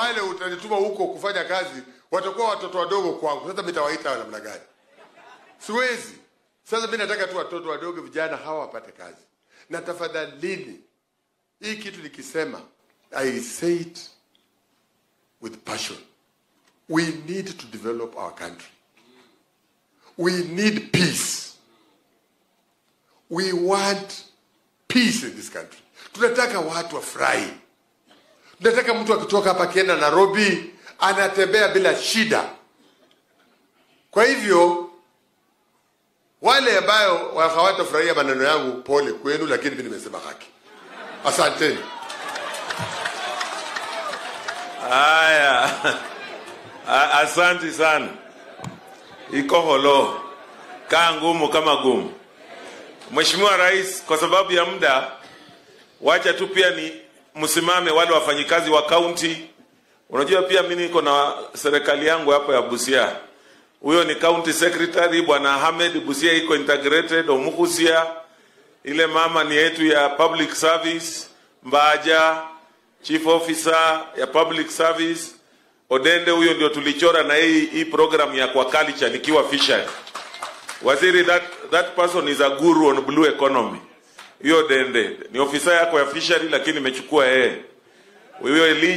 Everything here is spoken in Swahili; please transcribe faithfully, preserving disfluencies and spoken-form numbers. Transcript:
wale utanituma huko kufanya kazi watakuwa watoto wadogo kwangu. Sasa mimi nitawaita namna gani? Siwezi. Sasa mimi nataka tu watoto wadogo vijana hawa wapate kazi. Na tafadhalini, hii kitu nikisema, I say it with passion. We need to develop our country. We need peace. We want peace in this country. Tunataka watu wafurahi. Tunataka mtu akitoka hapa akienda Nairobi anatembea bila shida. Kwa hivyo wale ambao hawatafurahia maneno yangu, pole kwenu, lakini mimi nimesema haki. Asanteni. Haya. Asante sana. Iko holo. Kaa ngumu kama gumu. Mheshimiwa Rais, kwa sababu ya muda, wacha tu pia ni msimame wale wafanyikazi wa county. Unajua pia mimi niko na serikali yangu hapo ya Busia. Huyo ni county secretary Bwana Ahmed, Busia iko integrated. Omukusia, ile mama ni yetu ya public service, Mbaja chief officer ya public service. Odende huyo ndio tulichora na hii hii program ya kwa culture nikiwa fisher. Waziri, that that person is a guru on blue economy. Hiyo Dende ni ofisa yako ya fishery, lakini imechukua yeye. Huyo